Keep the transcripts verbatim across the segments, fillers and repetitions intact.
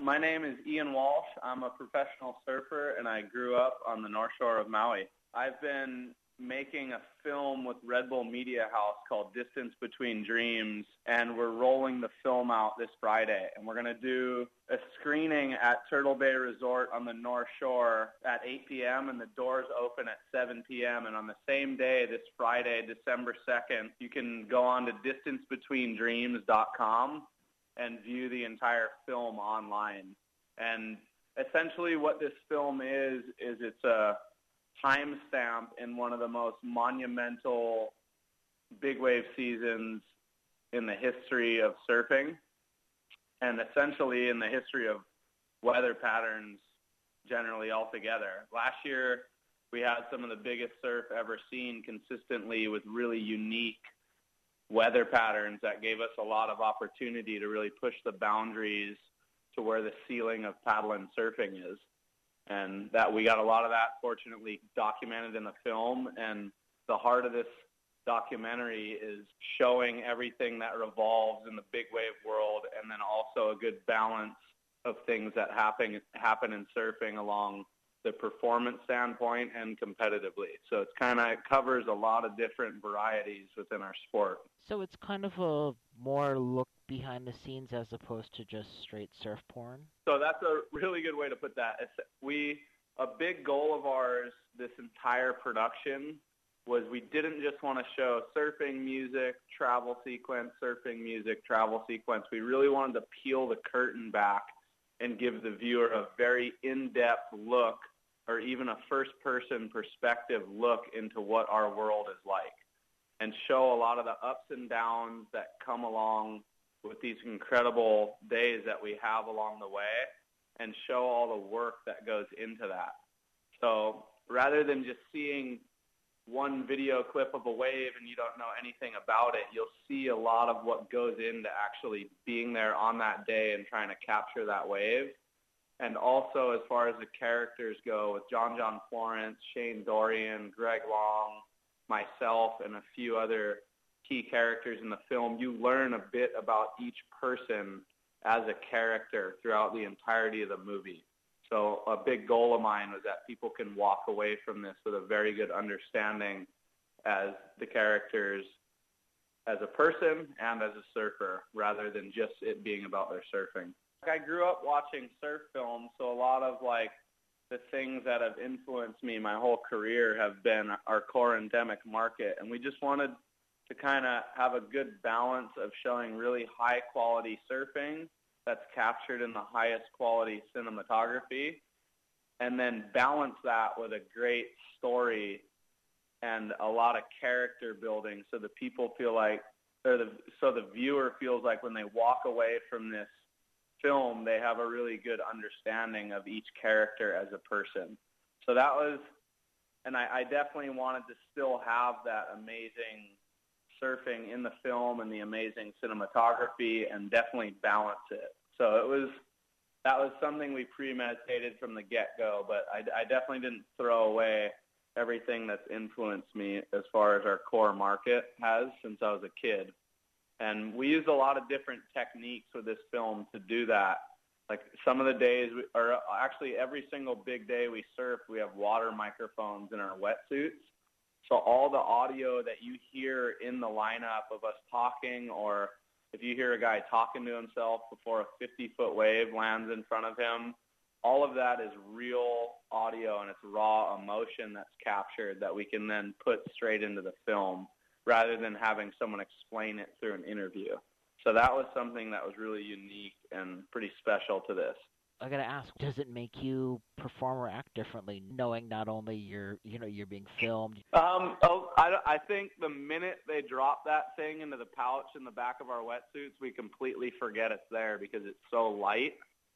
My name is Ian Walsh. I'm a professional surfer, and I grew up on the North Shore of Maui. I've been making a film with Red Bull Media House called Distance Between Dreams, and we're rolling the film out this Friday. And we're going to do a screening at Turtle Bay Resort on the North Shore at eight p.m., and the doors open at seven p.m. And on the same day, this Friday, December second, you can go on to distance between dreams dot com and view the entire film online. And essentially what this film is, is it's a timestamp in one of the most monumental big wave seasons in the history of surfing, and essentially in the history of weather patterns generally altogether. Last year, we had some of the biggest surf ever seen consistently with really unique weather patterns that gave us a lot of opportunity to really push the boundaries to where the ceiling of paddle and surfing is. And that we got a lot of that, fortunately, documented in the film. And the heart of this documentary is showing everything that revolves in the big wave world, and then also a good balance of things that happen happen in surfing along the performance standpoint and competitively. So it's kind of, it covers a lot of different varieties within our sport. So it's kind of a more look behind the scenes as opposed to just straight surf porn? So that's a really good way to put that. It's, we, a big goal of ours, this entire production, was we didn't just want to show surfing music, travel sequence, surfing music, travel sequence. We really wanted to peel the curtain back and give the viewer a very in-depth look, or even a first-person perspective look into what our world is like, and show a lot of the ups and downs that come along with these incredible days that we have along the way, and show all the work that goes into that. So rather than just seeing one video clip of a wave and you don't know anything about it, you'll see a lot of what goes into actually being there on that day and trying to capture that wave. And also, as far as the characters go, with John John Florence, Shane Dorian, Greg Long, myself, and a few other key characters in the film, you learn a bit about each person as a character throughout the entirety of the movie. So a big goal of mine was that people can walk away from this with a very good understanding as the characters as a person and as a surfer, rather than just it being about their surfing. I grew up watching surf films, so a lot of like the things that have influenced me my whole career have been our core endemic market. And we just wanted to kind of have a good balance of showing really high quality surfing that's captured in the highest quality cinematography, and then balance that with a great story and a lot of character building, so the people feel like, or the so the viewer feels like when they walk away from this film, they have a really good understanding of each character as a person. So that was, and I, I definitely wanted to still have that amazing surfing in the film and the amazing cinematography, and definitely balance it. So it was, that was something we premeditated from the get-go, but I, I definitely didn't throw away everything that's influenced me as far as our core market has since I was a kid. And we used a lot of different techniques with this film to do that. Like some of the days, we, or actually every single big day we surf, we have water microphones in our wetsuits. So all the audio that you hear in the lineup of us talking, or if you hear a guy talking to himself before a fifty-foot wave lands in front of him, all of that is real audio, and it's raw emotion that's captured that we can then put straight into the film, rather than having someone explain it through an interview. So that was something that was really unique and pretty special to this. I gotta ask, does it make you perform or act differently, knowing not only you're, you know, you're being filmed? Um, oh, I, I think the minute they drop that thing into the pouch in the back of our wetsuits, we completely forget it's there because it's so light.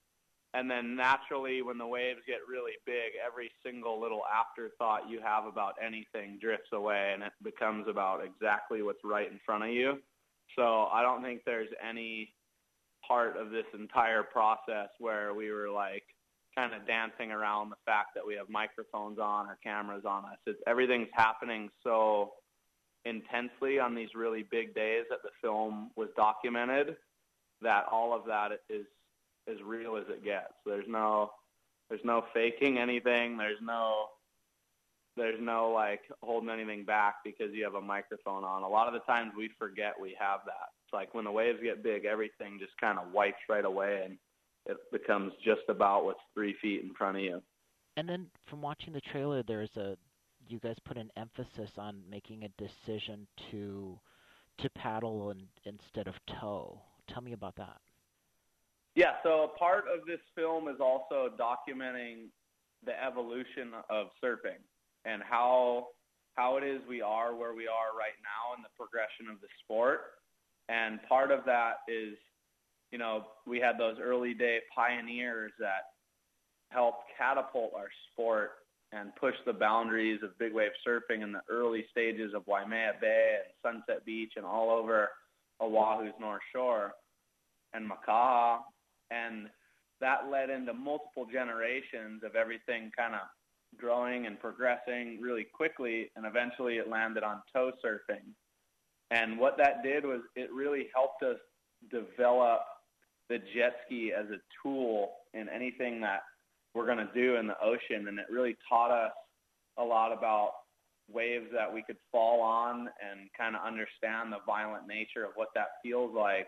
And then naturally, when the waves get really big, every single little afterthought you have about anything drifts away, and it becomes about exactly what's right in front of you. So I don't think there's any part of this entire process where we were like kind of dancing around the fact that we have microphones on or cameras on us. It's, everything's happening so intensely on these really big days that the film was documented, that all of that is as real as it gets. There's no there's no faking anything. There's no there's no like holding anything back because you have a microphone on. A lot of the times we forget we have that. It's like when the waves get big, everything just kind of wipes right away, and it becomes just about what's three feet in front of you. And then from watching the trailer, there's a you guys put an emphasis on making a decision to to paddle and, instead of tow. Tell me about that. Yeah, so a part of this film is also documenting the evolution of surfing and how how it is we are where we are right now in the progression of the sport. And part of that is, you know, we had those early day pioneers that helped catapult our sport and push the boundaries of big wave surfing in the early stages of Waimea Bay and Sunset Beach and all over Oahu's North Shore and Makaha. And that led into multiple generations of everything kind of growing and progressing really quickly, and eventually it landed on tow surfing. And what that did was it really helped us develop the jet ski as a tool in anything that we're going to do in the ocean. And it really taught us a lot about waves that we could fall on and kind of understand the violent nature of what that feels like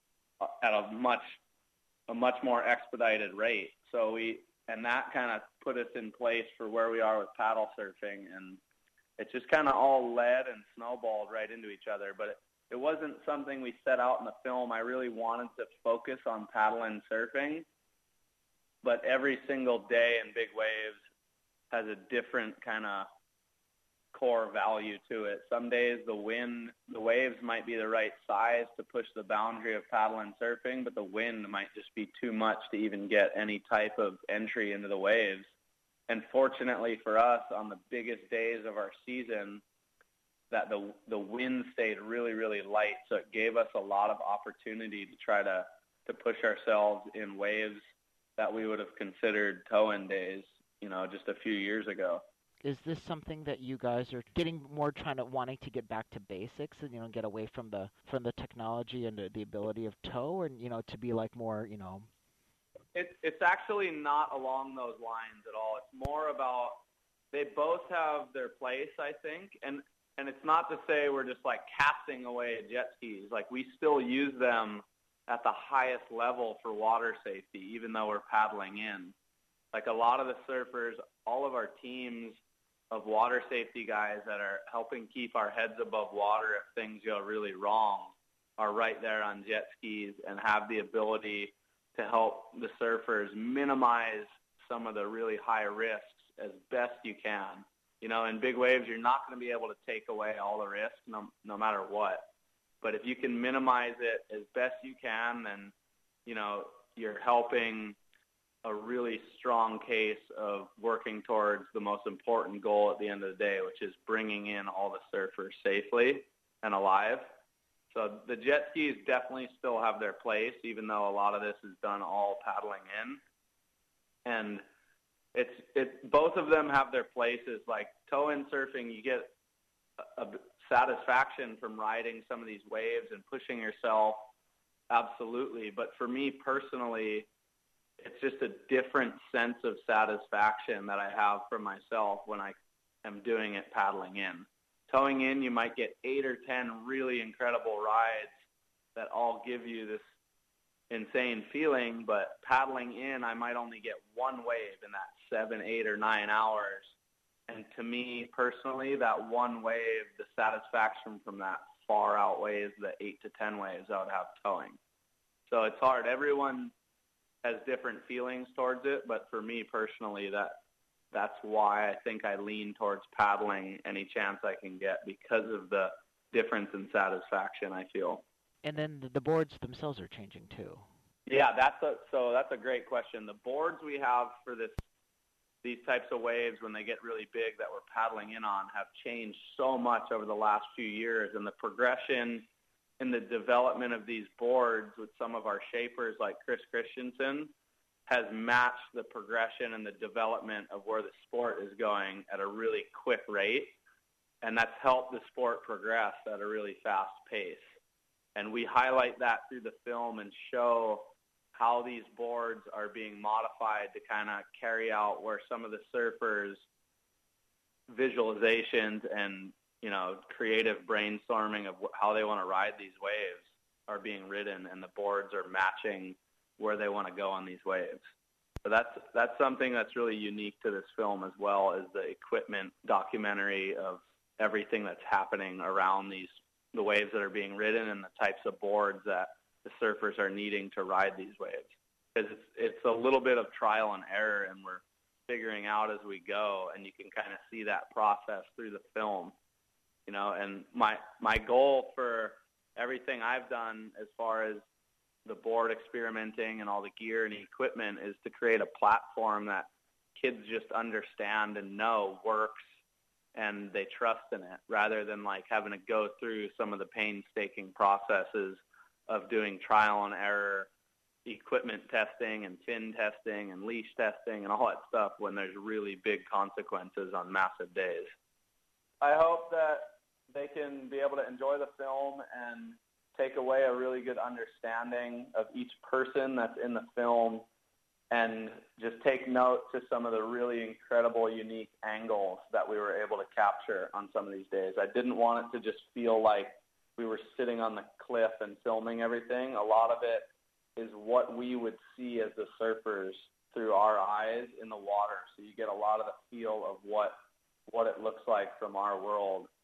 at a much a much more expedited rate. So we, and that kind of put us in place for where we are with paddle surfing. And it just kind of all led and snowballed right into each other. But it, it wasn't something we set out in the film. I really wanted to focus on paddle and surfing, but every single day in big waves has a different kind of core value to it. Some days the wind, the waves might be the right size to push the boundary of paddle and surfing, but the wind might just be too much to even get any type of entry into the waves. And fortunately for us, on the biggest days of our season, that the the wind stayed really, really light. So it gave us a lot of opportunity to try to, to push ourselves in waves that we would have considered tow-in days, you know, just a few years ago. Is this something that you guys are getting more trying to wanting to get back to basics and, you know, get away from the from the technology and the, the ability of tow, and, you know, to be like more, you know? It's it's actually not along those lines at all. It's more about, they both have their place, I think, and and it's not to say we're just like casting away jet skis. Like, we still use them at the highest level for water safety, even though we're paddling in. Like, a lot of the surfers, all of our teams of water safety guys that are helping keep our heads above water if things go really wrong are right there on jet skis and have the ability to help the surfers minimize some of the really high risks as best you can. You know, in big waves, you're not going to be able to take away all the risks no, no matter what. But if you can minimize it as best you can, then, you know, you're helping a really strong case of working towards the most important goal at the end of the day, which is bringing in all the surfers safely and alive. So the jet skis definitely still have their place, even though a lot of this is done all paddling in. And it's it both of them have their places. Like tow-in surfing, you get a, a satisfaction from riding some of these waves and pushing yourself, absolutely. But for me personally, it's just a different sense of satisfaction that I have for myself when I am doing it paddling in. Towing in, you might get eight or ten really incredible rides that all give you this insane feeling, but paddling in, I might only get one wave in that seven, eight, or nine hours. And to me personally, that one wave, the satisfaction from that far outweighs the eight to ten waves I would have towing. So it's hard. Everyone has different feelings towards it, but for me personally, that that's why I think I lean towards paddling any chance I can get, because of the difference in satisfaction I feel. And then the boards themselves are changing too. Yeah, that's a so that's a great question. The boards we have for this these types of waves when they get really big that we're paddling in on have changed so much over the last few years, and the progression in the development of these boards with some of our shapers like Chris Christensen has matched the progression and the development of where the sport is going at a really quick rate. And that's helped the sport progress at a really fast pace. And we highlight that through the film and show how these boards are being modified to kind of carry out where some of the surfers' visualizations and, you know, creative brainstorming of wh- how they want to ride these waves are being ridden, and the boards are matching where they want to go on these waves. So that's that's something that's really unique to this film, as well as the equipment documentary of everything that's happening around these the waves that are being ridden and the types of boards that the surfers are needing to ride these waves. Because it's it's a little bit of trial and error, and we're figuring out as we go, and you can kind of see that process through the film. You know, and my my goal for everything I've done as far as the board experimenting and all the gear and equipment is to create a platform that kids just understand and know works, and they trust in it, rather than like having to go through some of the painstaking processes of doing trial and error equipment testing and fin testing and leash testing and all that stuff when there's really big consequences on massive days. I hope that they can be able to enjoy the film and take away a really good understanding of each person that's in the film, and just take note to some of the really incredible, unique angles that we were able to capture on some of these days. I didn't want it to just feel like we were sitting on the cliff and filming everything. A lot of it is what we would see as the surfers through our eyes in the water. So you get a lot of the feel of what what it looks like from our world